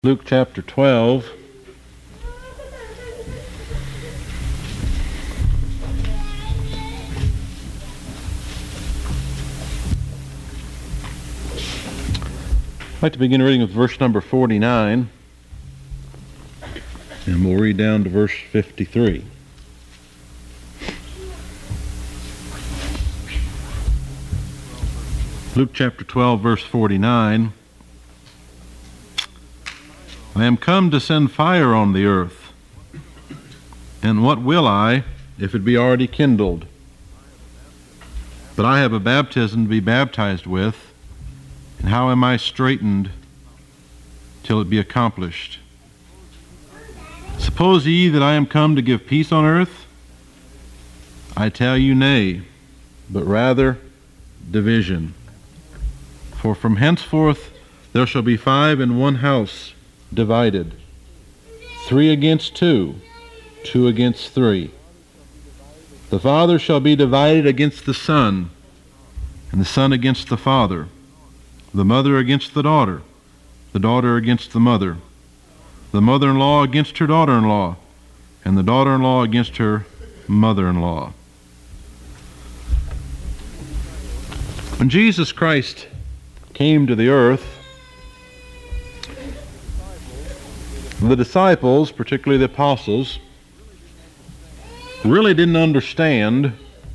Luke chapter 12. I'd like to begin reading with verse number 49, and we'll read down to verse 53. Luke chapter 12, verse 49. I am come to send fire on the earth, and what will I, if it be already kindled? But I have a baptism to be baptized with, and how am I straitened till it be accomplished? Suppose ye that I am come to give peace on earth? I tell you, nay, but rather division. For from henceforth there shall be 5 in one house, divided, 3 against 2, 2 against 3. The father shall be divided against the son, and the son against the father, the mother against the daughter against the mother, the mother-in-law against her daughter-in-law, and the daughter-in-law against her mother-in-law. When Jesus Christ came to the earth, the disciples, particularly the apostles, really didn't understand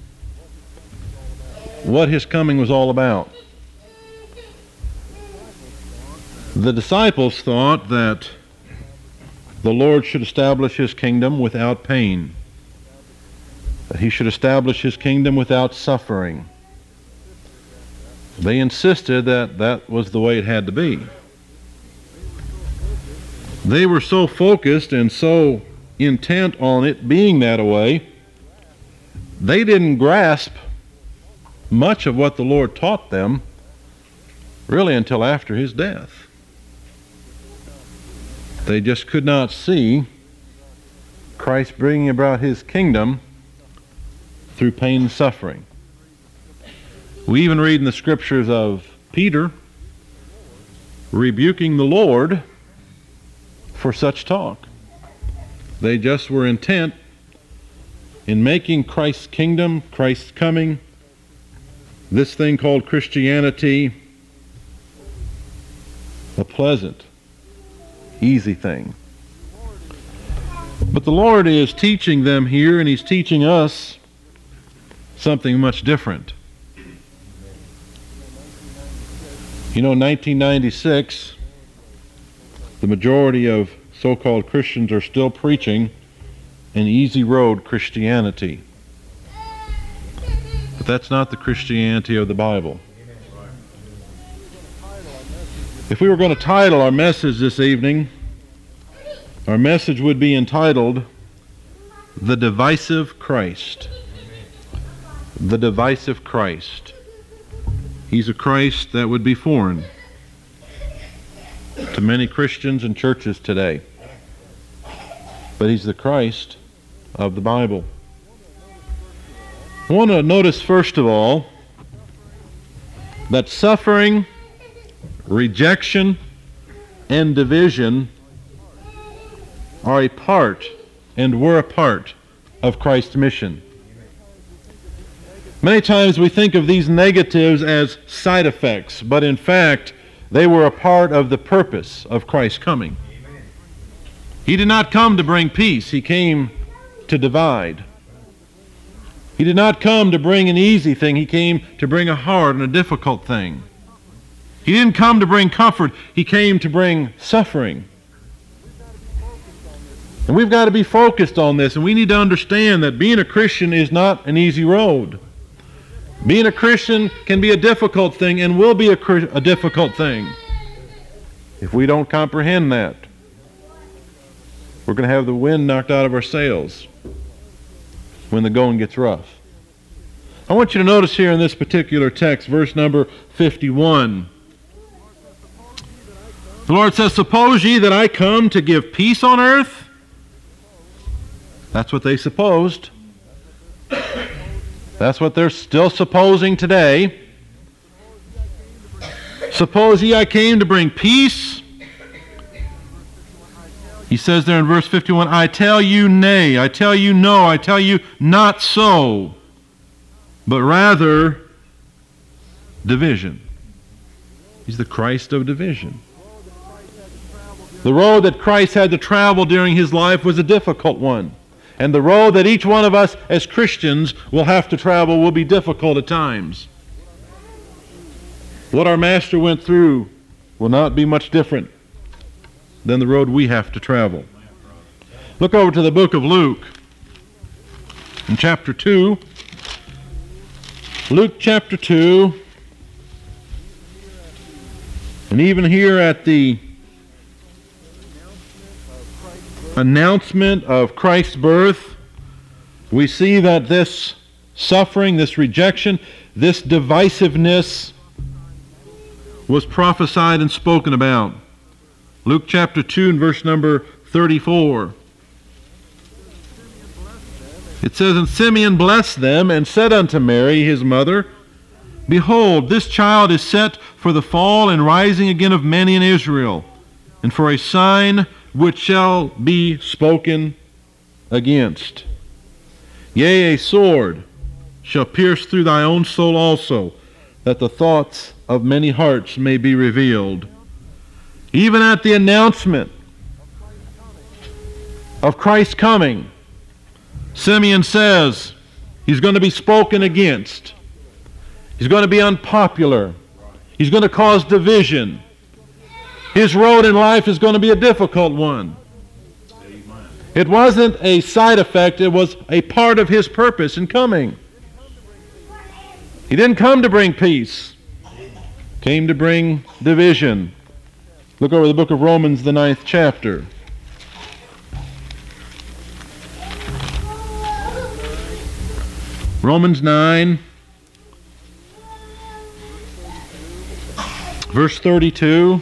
what his coming was all about. The disciples thought that the Lord should establish his kingdom without pain, that he should establish his kingdom without suffering. They insisted that that was the way it had to be. They were so focused and so intent on it being that way, they didn't grasp much of what the Lord taught them really until after his death. They just could not see Christ bringing about his kingdom through pain and suffering. We even read in the scriptures of Peter rebuking the Lord for such talk. They just were intent in making Christ's kingdom, Christ's coming, this thing called Christianity, a pleasant, easy thing. But the Lord is teaching them here, and he's teaching us something much different. You know, in 1996, the majority of so-called Christians are still preaching an easy road Christianity. But that's not the Christianity of the Bible. If we were going to title our message this evening, our message would be entitled, The Divisive Christ. The Divisive Christ. He's a Christ that would be foreign to many Christians and churches today. But he's the Christ of the Bible. I want to notice first of all that suffering, rejection, and division are a part and were a part of Christ's mission. Many times we think of these negatives as side effects, but in fact, they were a part of the purpose of Christ's coming. He did not come to bring peace. He came to divide. He did not come to bring an easy thing. He came to bring a hard and a difficult thing. He didn't come to bring comfort. He came to bring suffering. And we've got to be focused on this, and we need to understand that being a Christian is not an easy road. Being a Christian can be a difficult thing and will be a difficult thing. If we don't comprehend that, we're going to have the wind knocked out of our sails when the going gets rough. I want you to notice here in this particular text, verse number 51. The Lord says, Suppose ye that I come to give peace on earth? That's what they supposed. That's what they're still supposing today. Suppose ye I came to bring peace? He says there in verse 51, I tell you nay, I tell you no, I tell you not so, but rather division. He's the Christ of division. The road that Christ had to travel during his life was a difficult one. And the road that each one of us as Christians will have to travel will be difficult at times. What our Master went through will not be much different than the road we have to travel. Look over to the book of Luke in chapter 2. Luke chapter 2. And even here at the announcement of Christ's birth, we see that this suffering, this rejection, this divisiveness was prophesied and spoken about. Luke chapter 2 and verse number 34. It says, And Simeon blessed them and said unto Mary, his mother, Behold, this child is set for the fall and rising again of many in Israel, and for a sign which shall be spoken against. Yea, a sword shall pierce through thy own soul also, that the thoughts of many hearts may be revealed. Even at the announcement of Christ's coming, Simeon says he's going to be spoken against. He's going to be unpopular. He's going to cause division. His road in life is going to be a difficult one. It wasn't a side effect, it was a part of his purpose in coming. He didn't come to bring peace. He came to bring division. Look over the book of Romans, the 9th chapter. Romans 9, verse 32.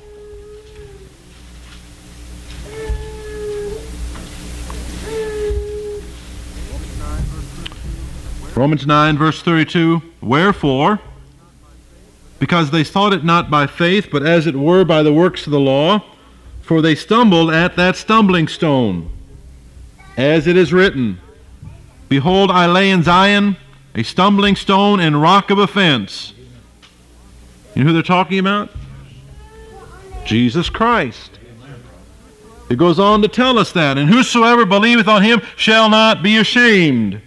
Romans 9, verse 32. Wherefore, because they thought it not by faith, but as it were by the works of the law, for they stumbled at that stumbling stone, as it is written, Behold, I lay in Zion a stumbling stone and rock of offense. You know who they're talking about? Jesus Christ. It goes on to tell us that. And whosoever believeth on him shall not be ashamed.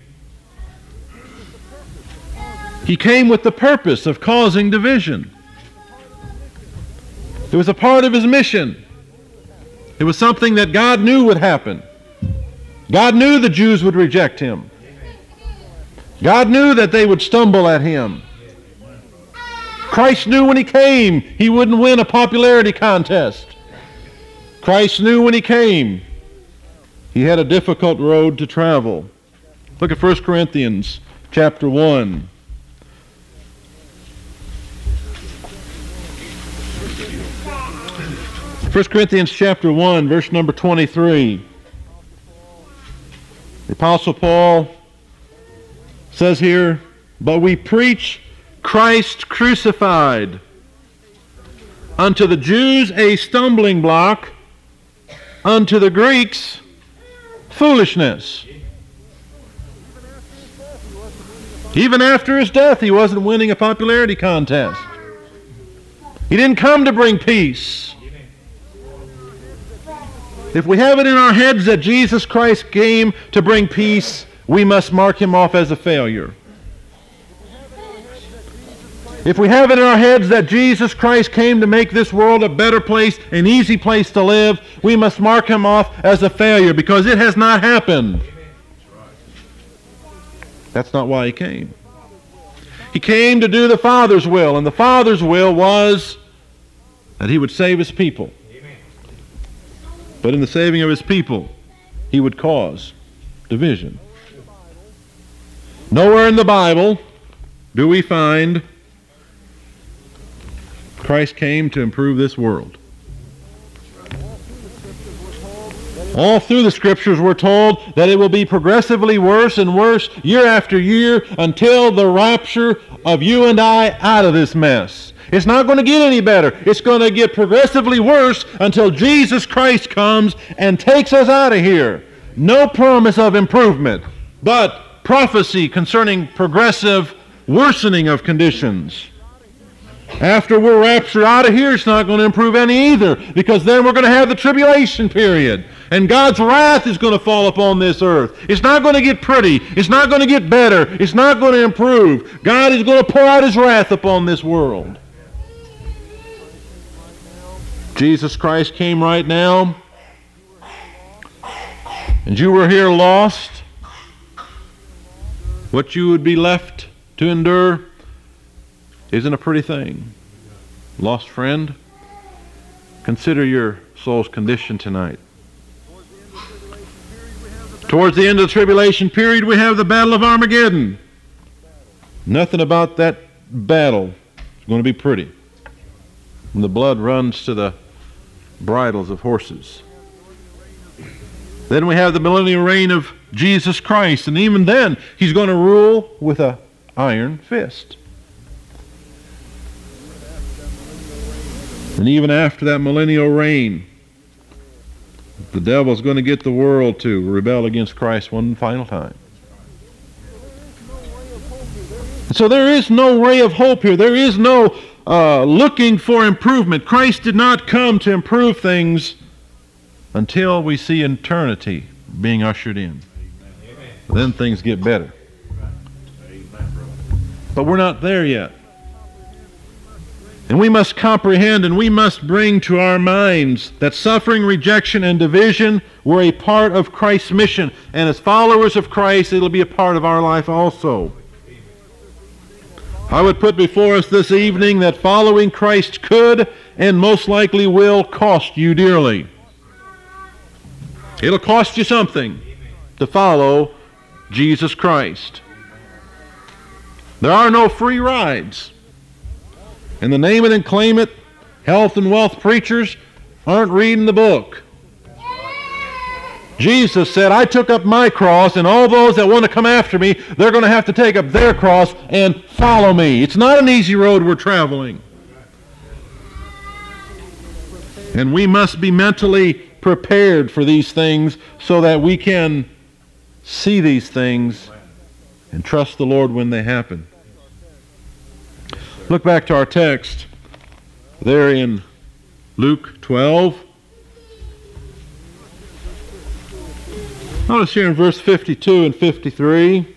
He came with the purpose of causing division. It was a part of his mission. It was something that God knew would happen. God knew the Jews would reject him. God knew that they would stumble at him. Christ knew when he came he wouldn't win a popularity contest. Christ knew when he came he had a difficult road to travel. Look at 1 Corinthians chapter 1. 1 Corinthians chapter 1, verse number 23. The Apostle Paul says here, But we preach Christ crucified, unto the Jews a stumbling block, unto the Greeks foolishness. Even after his death, he wasn't winning a popularity contest. He didn't come to bring peace. If we have it in our heads that Jesus Christ came to bring peace, we must mark him off as a failure. If we have it in our heads that Jesus Christ came to make this world a better place, an easy place to live, we must mark him off as a failure because it has not happened. That's not why he came. He came to do the Father's will, and the Father's will was that he would save his people. But in the saving of his people, he would cause division. Nowhere in the Bible do we find Christ came to improve this world. All through the Scriptures we're told that it will be progressively worse and worse year after year until the rapture of you and I out of this mess. It's not going to get any better. It's going to get progressively worse until Jesus Christ comes and takes us out of here. No promise of improvement, but prophecy concerning progressive worsening of conditions. After we're raptured out of here, it's not going to improve any either, because then we're going to have the tribulation period, and God's wrath is going to fall upon this earth. It's not going to get pretty. It's not going to get better. It's not going to improve. God is going to pour out His wrath upon this world. Jesus Christ came right now, and you were here lost. What you would be left to endure isn't a pretty thing. Lost friend, consider your soul's condition tonight. Towards the end of the tribulation period, we have the Battle of Armageddon. Nothing about that battle is going to be pretty. When the blood runs to the bridles of horses. Then we have the millennial reign of Jesus Christ, and even then, He's going to rule with an iron fist. And even after that millennial reign, the devil's going to get the world to rebel against Christ one final time. And so there is no ray of hope here. There is no looking for improvement. Christ did not come to improve things until we see eternity being ushered in. Then things get better. But we're not there yet. And we must comprehend and we must bring to our minds that suffering, rejection, and division were a part of Christ's mission. And as followers of Christ, it'll be a part of our life also. I would put before us this evening that following Christ could and most likely will cost you dearly. It'll cost you something to follow Jesus Christ. There are no free rides. And the name it and claim it, health and wealth preachers aren't reading the book. Jesus said, I took up my cross, and all those that want to come after me, they're going to have to take up their cross and follow me. It's not an easy road we're traveling. And we must be mentally prepared for these things so that we can see these things and trust the Lord when they happen. Look back to our text there in Luke 12. Notice here in verse 52 and 53.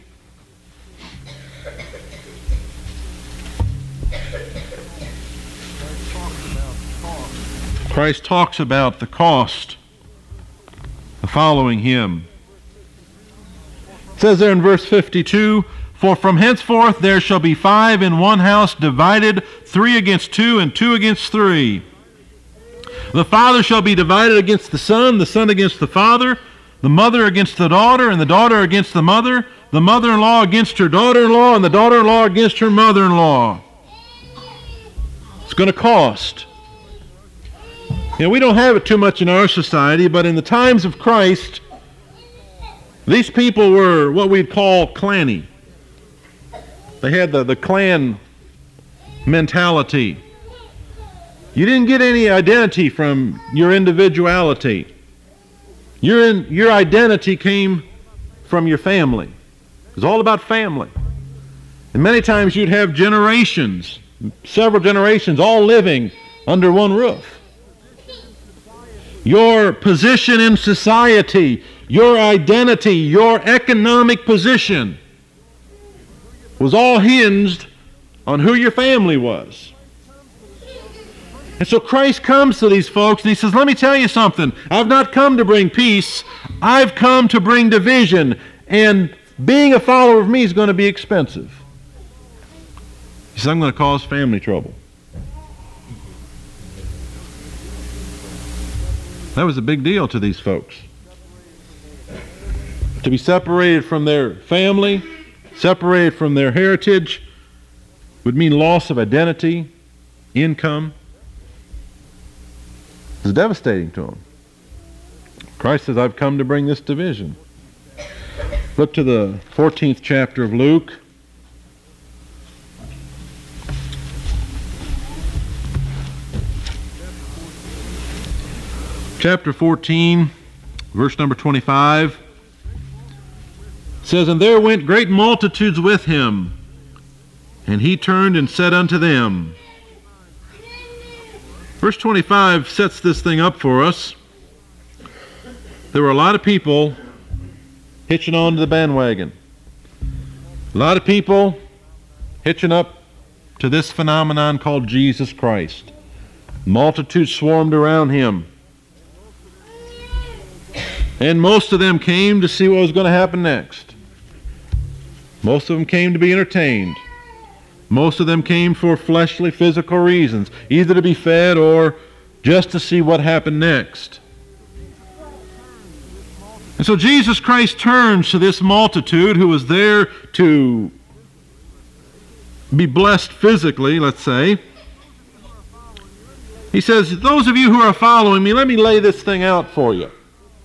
Christ talks about the cost of following Him. It says there in verse 52, For from henceforth there shall be 5 in one house divided, 3 against 2, and 2 against 3. The father shall be divided against the son against the father, the mother against the daughter, and the daughter against the mother-in-law against her daughter-in-law, and the daughter-in-law against her mother-in-law. It's going to cost. You know, we don't have it too much in our society, but in the times of Christ, these people were what we'd call clanny. They had the clan mentality. You didn't get any identity from your individuality. Your identity came from your family. It was all about family. And many times you'd have generations, several generations, all living under one roof. Your position in society, your identity, your economic position was all hinged on who your family was. And so Christ comes to these folks and He says, let me tell you something. I've not come to bring peace. I've come to bring division. And being a follower of me is going to be expensive. He says, I'm going to cause family trouble. That was a big deal to these folks. To be separated from their family, separated from their heritage, would mean loss of identity, income. It's devastating to them. Christ says, I've come to bring this division. Look to the 14th chapter of Luke. chapter 14, verse number 25, says, "And there went great multitudes with him, and he turned and said unto them." Verse 25 sets this thing up for us. There were a lot of people hitching on to the bandwagon. A lot of people hitching up to this phenomenon called Jesus Christ. Multitudes swarmed around him. And most of them came to see what was going to happen next. Most of them came to be entertained. Most of them came for fleshly, physical reasons, either to be fed or just to see what happened next. And so Jesus Christ turns to this multitude who was there to be blessed physically, let's say. He says, "Those of you who are following me, let me lay this thing out for you."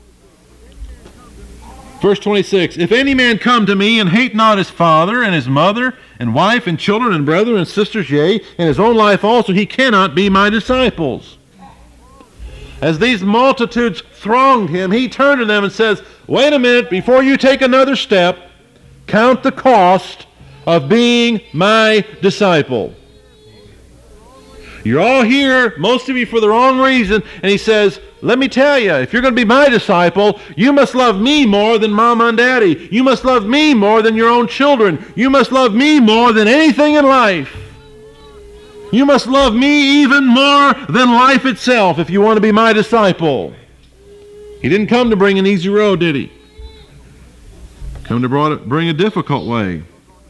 Verse 26, "If any man come to me and hate not his father and his mother and wife and children and brethren and sisters, yea, and his own life also, he cannot be my disciples." As these multitudes thronged him, he turned to them and says, "Wait a minute, before you take another step, count the cost of being my disciple. You're all here, most of you for the wrong reason." And he says, "Let me tell you, if you're going to be my disciple, you must love me more than mama and daddy. You must love me more than your own children. You must love me more than anything in life. You must love me even more than life itself if you want to be my disciple." He didn't come to bring an easy road, did he? Come to bring a difficult way.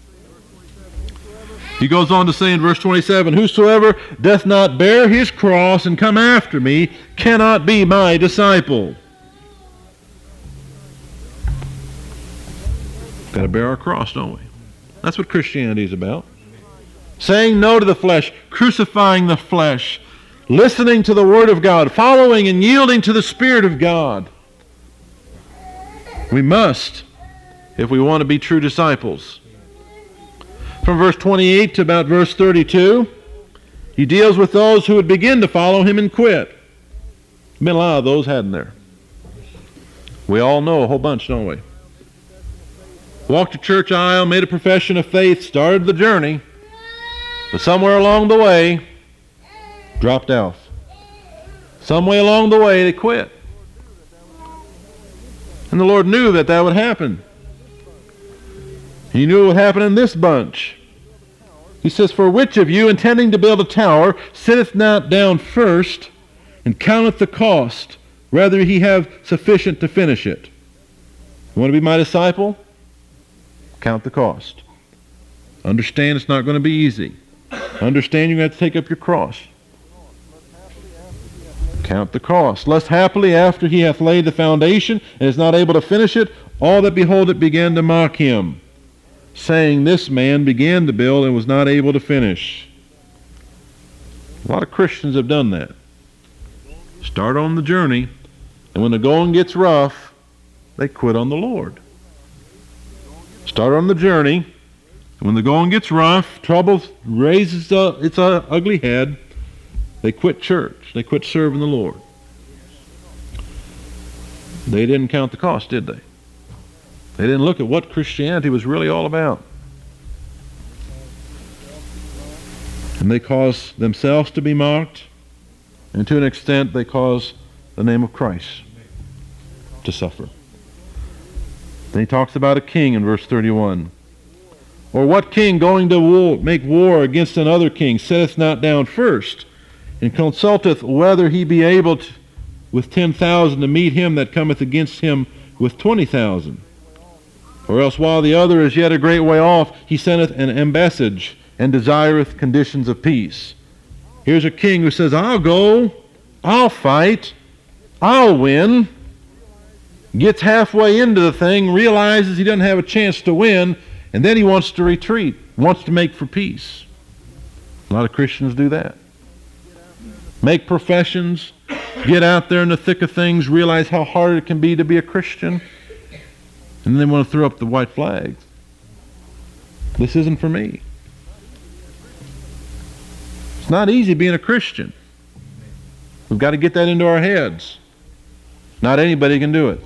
He goes on to say in verse 27, "Whosoever doth not bear his cross and come after me cannot be my disciple." Got to bear our cross, don't we? That's what Christianity is about. Saying no to the flesh, crucifying the flesh, listening to the Word of God, following and yielding to the Spirit of God. We must, if we want to be true disciples. From verse 28 to about verse 32, he deals with those who would begin to follow him and quit. Been a lot of those, hadn't there? We all know a whole bunch, don't we? Walked the church aisle, made a profession of faith, started the journey, but somewhere along the way, dropped out. Some way along the way, they quit. And the Lord knew that that would happen. He knew it would happen in this bunch. He says, "For which of you, intending to build a tower, sitteth not down first, and counteth the cost, whether he have sufficient to finish it?" You want to be my disciple? Count the cost. Understand it's not going to be easy. Understand you're going to have to take up your cross. Count the cost. "Lest happily after he hath laid the foundation, and is not able to finish it, all that behold it began to mock him, saying, This man began to build and was not able to finish." A lot of Christians have done that. Start on the journey, and when the going gets rough, they quit on the Lord. Start on the journey, and when the going gets rough, trouble raises its ugly head, they quit church. They quit serving the Lord. They didn't count the cost, did they? They didn't look at what Christianity was really all about. And they caused themselves to be mocked, and to an extent they caused the name of Christ to suffer. Then he talks about a king in verse 31. "Or what king going to make war against another king sitteth not down first, and consulteth whether he be able with 10,000 to meet him that cometh against him with 20,000? Or else while the other is yet a great way off, he sendeth an embassage, and desireth conditions of peace." Here's a king who says, "I'll go, I'll fight, I'll win." Gets halfway into the thing, realizes he doesn't have a chance to win, and then he wants to retreat, wants to make for peace. A lot of Christians do that. Make professions, get out there in the thick of things, realize how hard it can be to be a Christian, and then they want to throw up the white flag. This isn't for me. It's not easy being a Christian. We've got to get that into our heads. Not anybody can do it.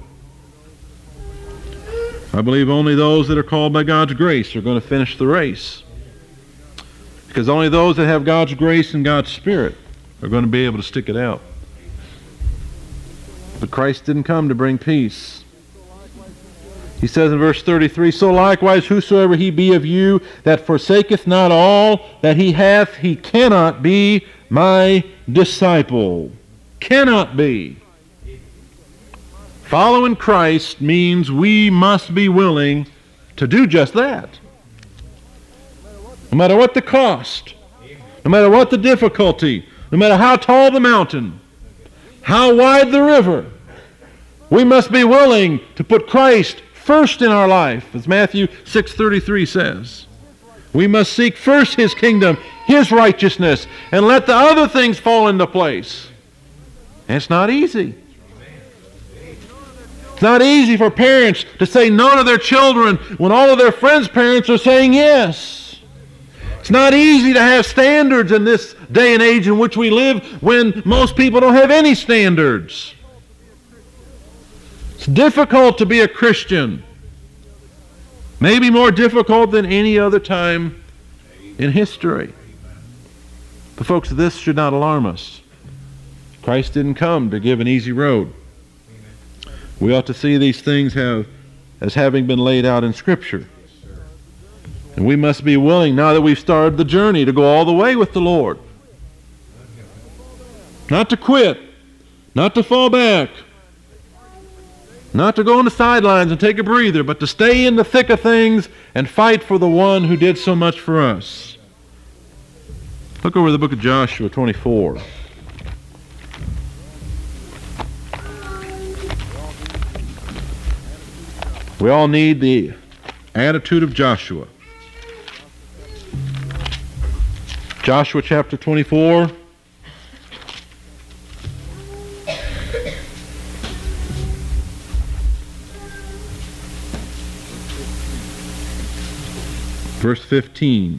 I believe only those that are called by God's grace are going to finish the race. Because only those that have God's grace and God's Spirit are going to be able to stick it out. But Christ didn't come to bring peace. He says in verse 33, "So likewise whosoever he be of you that forsaketh not all that he hath, he cannot be my disciple." Cannot be. Following Christ means we must be willing to do just that. No matter what the cost, no matter what the difficulty, no matter how tall the mountain, how wide the river, we must be willing to put Christ first in our life, as Matthew 6:33 says. We must seek first His kingdom, His righteousness, and let the other things fall into place. And it's not easy. It's not easy for parents to say no to their children when all of their friends' parents are saying yes. It's not easy to have standards in this day and age in which we live when most people don't have any standards. It's difficult to be a Christian. Maybe more difficult than any other time in history. But folks, this should not alarm us. Christ didn't come to give an easy road. We ought to see these things as having been laid out in Scripture. And we must be willing, now that we've started the journey, to go all the way with the Lord. Not to quit, not to fall back, not to go on the sidelines and take a breather, but to stay in the thick of things and fight for the one who did so much for us. Look over the book of Joshua 24. We all need the attitude of Joshua. Joshua chapter 24. Verse 15.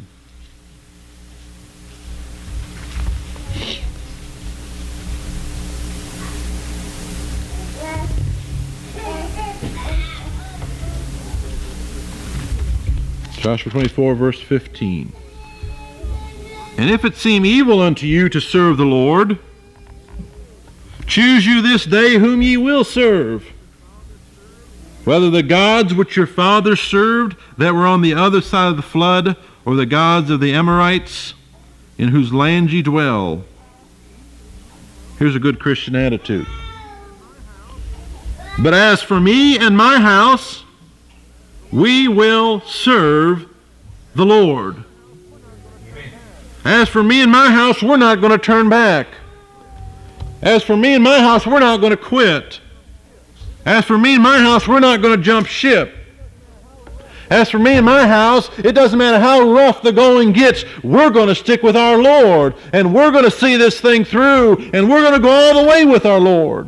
Joshua 24, verse 15. "And if it seem evil unto you to serve the Lord, choose you this day whom ye will serve, whether the gods which your fathers served that were on the other side of the flood, or the gods of the Amorites in whose land ye dwell." Here's a good Christian attitude. "But as for me and my house, we will serve the Lord." As for me and my house, we're not going to turn back. As for me and my house, we're not going to quit. As for me and my house, we're not going to jump ship. As for me and my house, it doesn't matter how rough the going gets, we're going to stick with our Lord, and we're going to see this thing through, and we're going to go all the way with our Lord.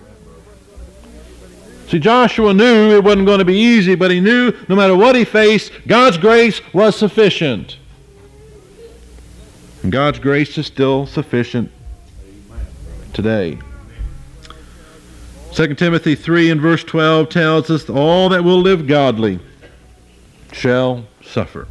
See, Joshua knew it wasn't going to be easy, but he knew no matter what he faced, God's grace was sufficient. And God's grace is still sufficient today. 2 Timothy 3 and verse 12 tells us, "All that will live godly shall suffer."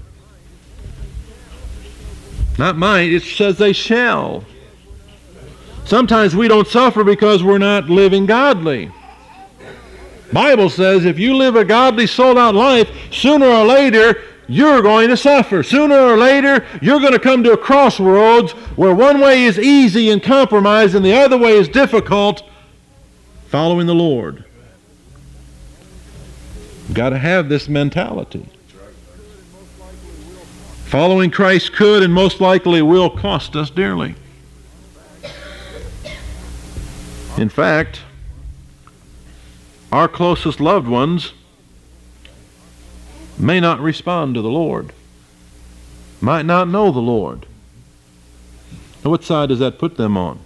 Not might, it says they shall. Sometimes we don't suffer because we're not living godly. Bible says if you live a godly, sold-out life, sooner or later you're going to suffer. Sooner or later you're going to come to a crossroads where one way is easy and compromised and the other way is difficult, following the Lord. You've got to have this mentality. Following Christ could and most likely will cost us dearly. In fact, our closest loved ones may not respond to the Lord, might not know the Lord. Now, what side does that put them on?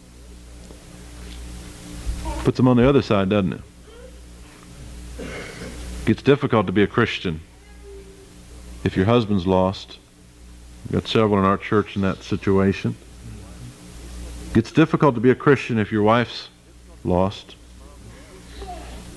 Puts them on the other side, doesn't it? It gets difficult to be a Christian if your husband's lost. We've got several in our church in that situation. It gets difficult to be a Christian if your wife's lost.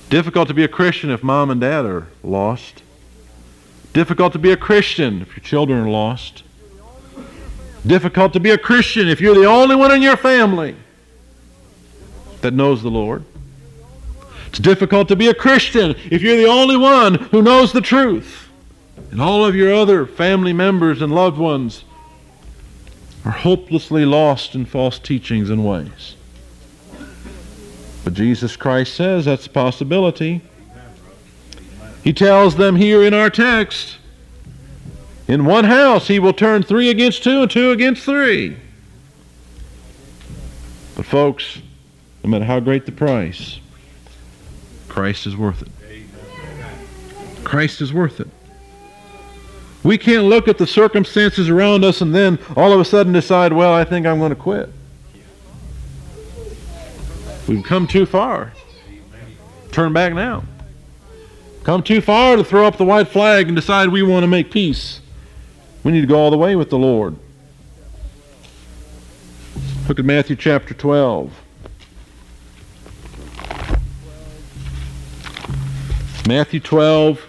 Difficult to be a Christian if mom and dad are lost. Difficult to be a Christian if your children are lost. Difficult to be a Christian if you're the only one in your family that knows the Lord. It's difficult to be a Christian if you're the only one who knows the truth. And all of your other family members and loved ones are hopelessly lost in false teachings and ways. But Jesus Christ says that's a possibility. He tells them here in our text, in one house he will turn 3 against 2 and 2 against 3. But folks, no matter how great the price, Christ is worth it. Christ is worth it. We can't look at the circumstances around us and then all of a sudden decide, well, I think I'm going to quit. We've come too far. Turn back now. Come too far to throw up the white flag and decide we want to make peace. We need to go all the way with the Lord. Look at Matthew chapter 12. Matthew 12.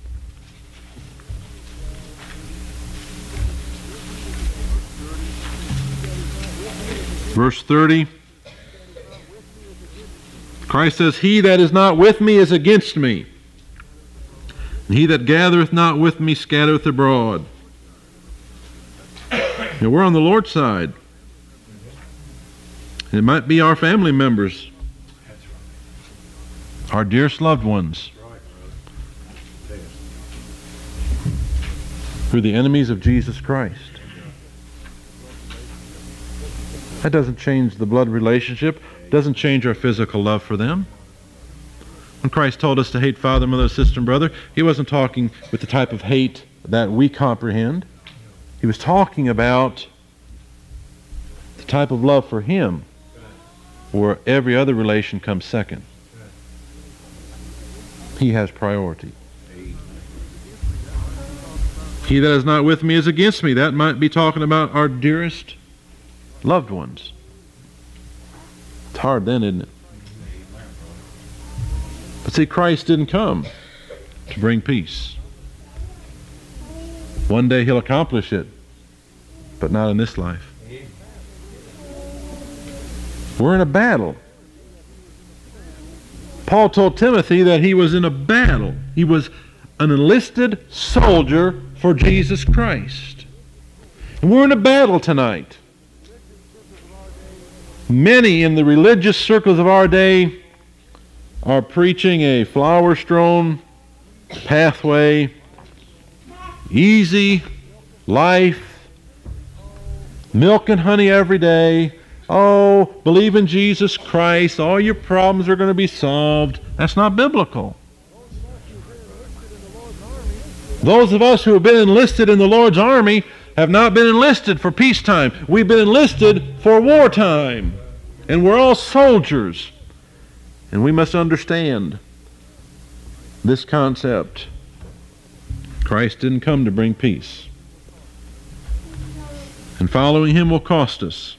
Verse 30. Christ says, "He that is not with me is against me, and he that gathereth not with me scattereth abroad." Now, we're on the Lord's side. And it might be our family members, our dearest loved ones, who are the enemies of Jesus Christ. That doesn't change the blood relationship, doesn't change our physical love for them. When Christ told us to hate father, mother, sister, and brother, he wasn't talking with the type of hate that we comprehend. He was talking about the type of love for him where every other relation comes second. He has priority. He that is not with me is against me. That might be talking about our dearest loved ones. It's hard then, isn't it? But see, Christ didn't come to bring peace. One day he'll accomplish it, but not in this life. We're in a battle. Paul told Timothy that he was in a battle. He was an enlisted soldier for Jesus Christ. And we're in a battle tonight. Many in the religious circles of our day are preaching a flower-strewn pathway, easy life, milk and honey every day. Oh, believe in Jesus Christ, all your problems are going to be solved. That's not biblical. Those of us who have been enlisted in the Lord's army have not been enlisted for peacetime. We've been enlisted for wartime. And we're all soldiers. And we must understand this concept. Christ didn't come to bring peace. And following him will cost us.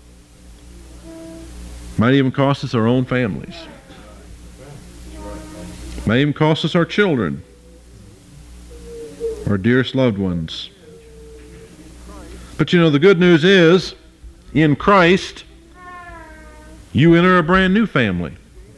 Might even cost us our own families. Might even cost us our children, our dearest loved ones. But you know, the good news is, in Christ, you enter a brand new family.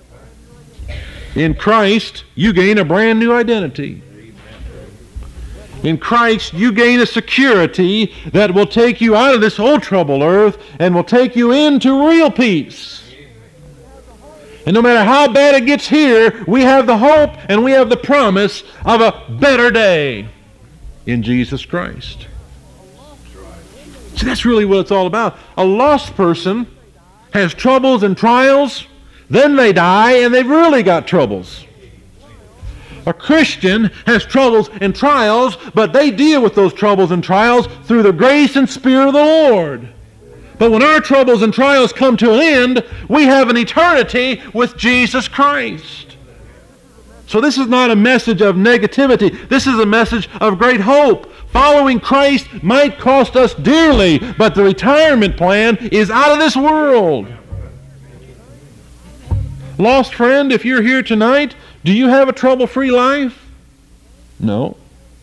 In Christ, you gain a brand new identity. In Christ, you gain a security that will take you out of this old troubled earth and will take you into real peace. And no matter how bad it gets here, we have the hope and we have the promise of a better day in Jesus Christ. See, that's really what it's all about. A lost person has troubles and trials, then they die and they've really got troubles. A Christian has troubles and trials, but they deal with those troubles and trials through the grace and Spirit of the Lord. But when our troubles and trials come to an end, we have an eternity with Jesus Christ. So this is not a message of negativity. This is a message of great hope. Following Christ might cost us dearly, but the retirement plan is out of this world. Lost friend, if you're here tonight, do you have a trouble-free life? No.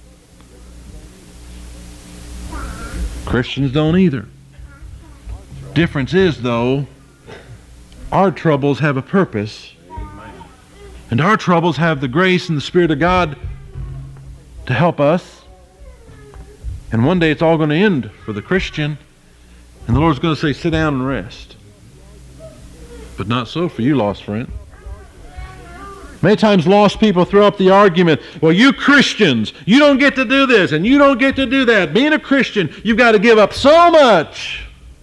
Christians don't either. Difference is, though, our troubles have a purpose, and our troubles have the grace and the Spirit of God to help us. And one day it's all going to end for the Christian, and the Lord's going to say, sit down and rest. But not so for you, lost friend. Many times lost people throw up the argument, well, you Christians, you don't get to do this and you don't get to do that. Being a Christian, you've got to give up so much.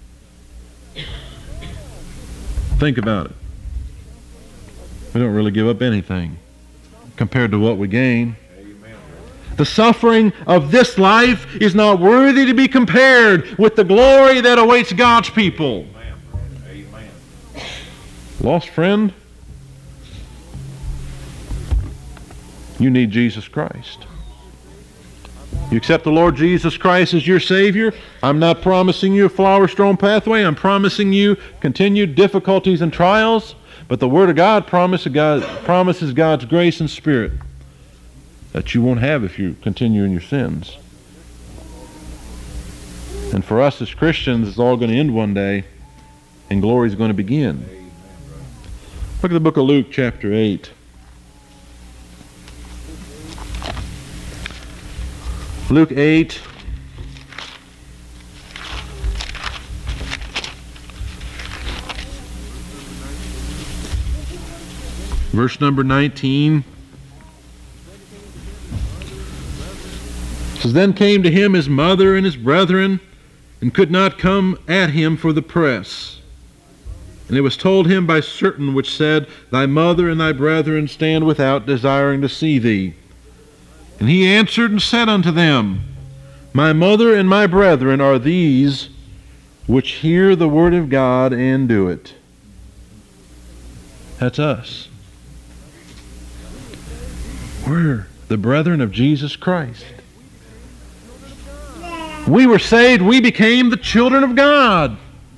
Think about it. We don't really give up anything compared to what we gain. The suffering of this life is not worthy to be compared with the glory that awaits God's people. Amen. Lost friend, you need Jesus Christ. You accept the Lord Jesus Christ as your Savior. I'm not promising you a flower-strewn pathway. I'm promising you continued difficulties and trials. But the Word of God promises God's grace and Spirit that you won't have if you continue in your sins. And for us as Christians, it's all going to end one day, and glory is going to begin. Look at the book of Luke, chapter 8. Luke 8. Verse number 19. It says, then came to him his mother and his brethren, and could not come at him for the press. And it was told him by certain which said, thy mother and thy brethren stand without, desiring to see thee. And he answered and said unto them, my mother and my brethren are these which hear the word of God and do it. That's us. We're the brethren of Jesus Christ. We were saved. We became the children of God.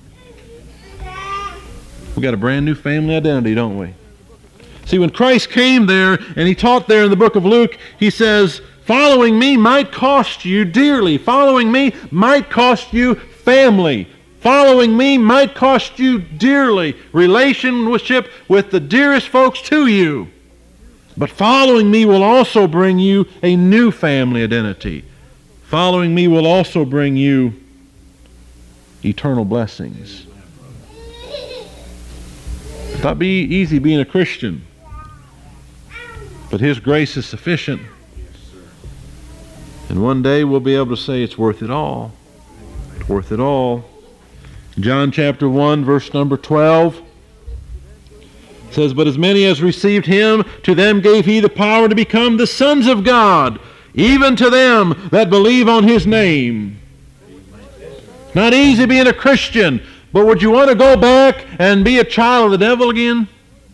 We got a brand new family identity, don't we? See, when Christ came there and he taught there in the book of Luke, he says, following me might cost you dearly. Following me might cost you family. Following me might cost you dearly relationship with the dearest folks to you. But following me will also bring you a new family identity. Following me will also bring you eternal blessings. It's not be easy being a Christian, but His grace is sufficient. And one day we'll be able to say it's worth it all. It's worth it all. John chapter 1, verse number 12 says, but as many as received him, to them gave he the power to become the sons of God, even to them that believe on his name. Not easy being a Christian, but would you want to go back and be a child of the devil again?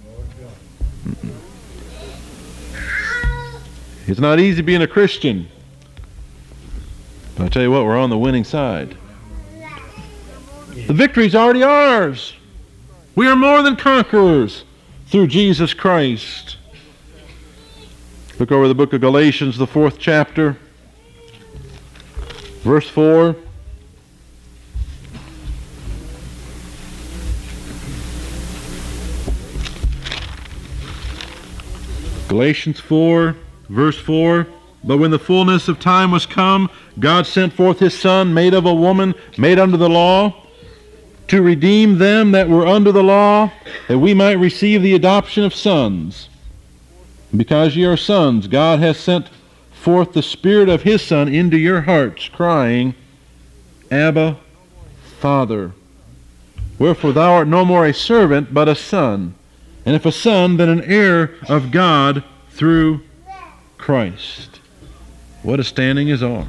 It's not easy being a Christian. But I tell you what, we're on the winning side. The victory's already ours. We are more than conquerors through Jesus Christ. Look over the book of Galatians, the 4th chapter, verse 4. Galatians 4, verse 4. But when the fullness of time was come, God sent forth his Son, made of a woman, made under the law, to redeem them that were under the law, that we might receive the adoption of sons. Because ye are sons, God hath sent forth the Spirit of his Son into your hearts, crying, Abba, Father. Wherefore thou art no more a servant, but a son. And if a son, then an heir of God through Christ. What a standing is ours.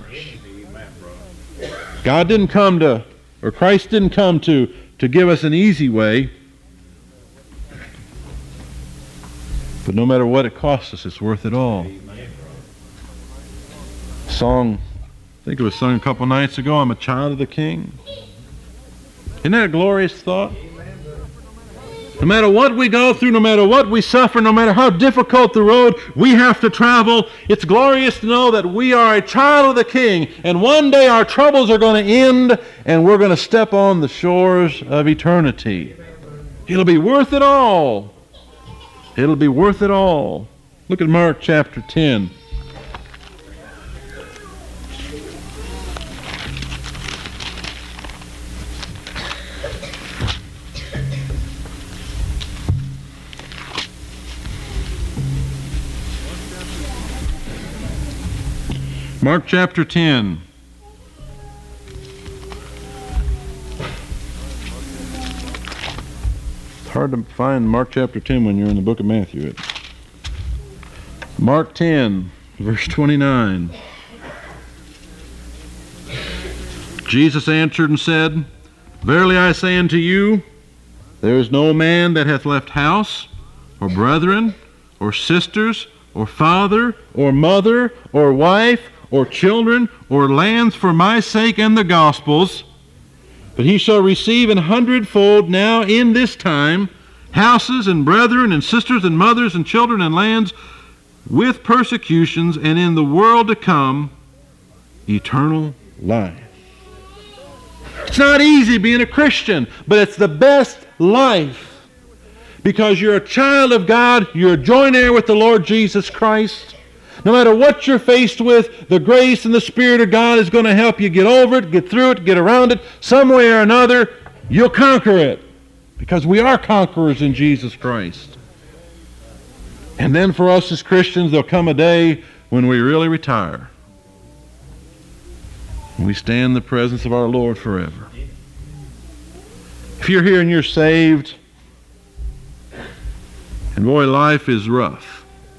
God didn't come to, or Christ didn't come to give us an easy way. But no matter what it costs us, it's worth it all. Song, I think it was sung a couple nights ago, I'm a child of the King. Isn't that a glorious thought? No matter what we go through, no matter what we suffer, no matter how difficult the road we have to travel, it's glorious to know that we are a child of the King, and one day our troubles are going to end, and we're going to step on the shores of eternity. It'll be worth it all. It'll be worth it all. Look at Mark chapter 10. Mark chapter 10. It's hard to find Mark chapter 10 when you're in the book of Matthew. Mark 10, verse 29. Jesus answered and said, Verily I say unto you, there is no man that hath left house, or brethren, or sisters, or father, or mother, or wife, or children, or lands for my sake and the gospel's, but he shall receive 100-fold now in this time houses and brethren and sisters and mothers and children and lands with persecutions, and in the world to come eternal life. It's not easy being a Christian, but it's the best life because you're a child of God, you're a joint heir with the Lord Jesus Christ. No matter what you're faced with, the grace and the Spirit of God is going to help you get over it, get through it, get around it. Some way or another, you'll conquer it because we are conquerors in Jesus Christ. And then for us as Christians, there'll come a day when we really retire. We stand in the presence of our Lord forever. If you're here and you're saved, and boy, life is rough.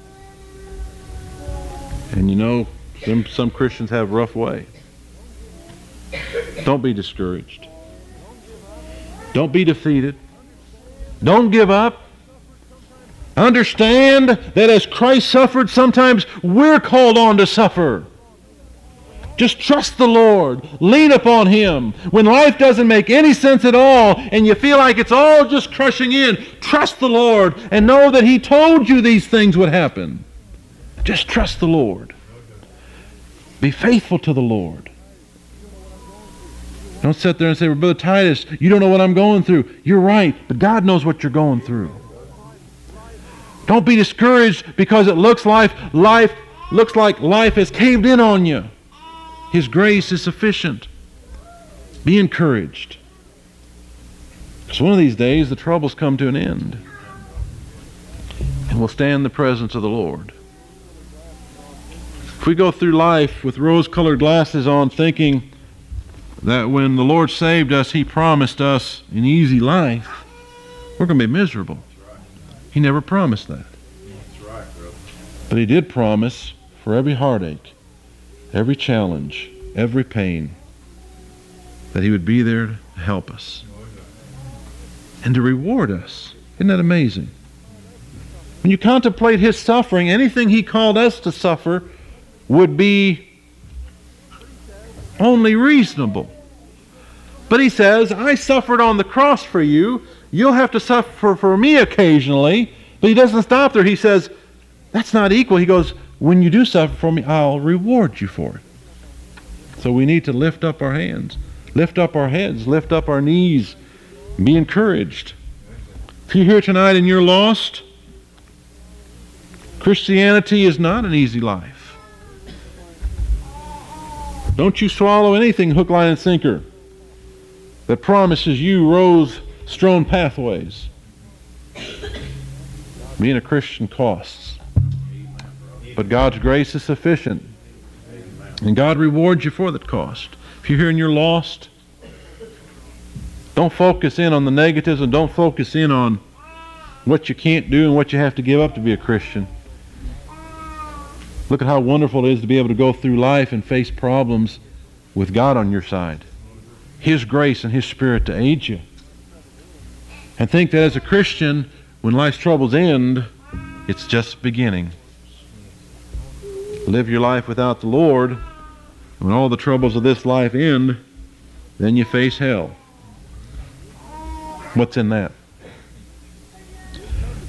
And you know, some Christians have a rough way. Don't be discouraged. Don't be defeated. Don't give up. Understand that as Christ suffered, sometimes we're called on to suffer. Just trust the Lord. Lean upon Him. When life doesn't make any sense at all and you feel like it's all just crushing in, trust the Lord and know that He told you these things would happen. Just trust the Lord. Be faithful to the Lord. Don't sit there and say, well, Brother Titus, you don't know what I'm going through. You're right, but God knows what you're going through. Don't be discouraged because it looks like life has caved in on you. His grace is sufficient. Be encouraged. Because one of these days the troubles come to an end. And we'll stand in the presence of the Lord. If we go through life with rose-colored glasses on thinking that when the Lord saved us, He promised us an easy life, we're going to be miserable. He never promised that. But He did promise for every heartache, every challenge, every pain, that He would be there to help us and to reward us. Isn't that amazing? When you contemplate His suffering, anything He called us to suffer would be only reasonable. But He says, I suffered on the cross for you. You'll have to suffer for me occasionally. But He doesn't stop there. He says, that's not equal. He goes, when you do suffer for me, I'll reward you for it. So we need to lift up our hands, lift up our heads, lift up our knees, be encouraged. If you're here tonight and you're lost, Christianity is not an easy life. Don't you swallow anything hook, line, and sinker that promises you rose-strewn pathways. Being a Christian costs. But God's grace is sufficient. And God rewards you for that cost. If you're here and you're lost, don't focus in on the negatives and don't focus in on what you can't do and what you have to give up to be a Christian. Look at how wonderful it is to be able to go through life and face problems with God on your side. His grace and His Spirit to aid you. And think that as a Christian, when life's troubles end, it's just beginning. Live your life without the Lord, when all the troubles of this life end, then you face hell. What's in that?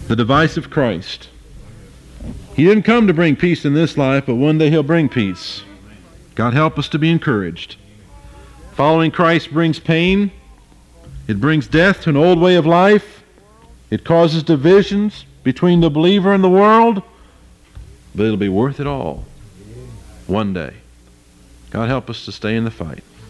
The divisive Christ. He didn't come to bring peace in this life, but one day he'll bring peace. God help us to be encouraged. Following Christ brings pain. It brings death to an old way of life. It causes divisions between the believer and the world. But it'll be worth it all one day. God help us to stay in the fight.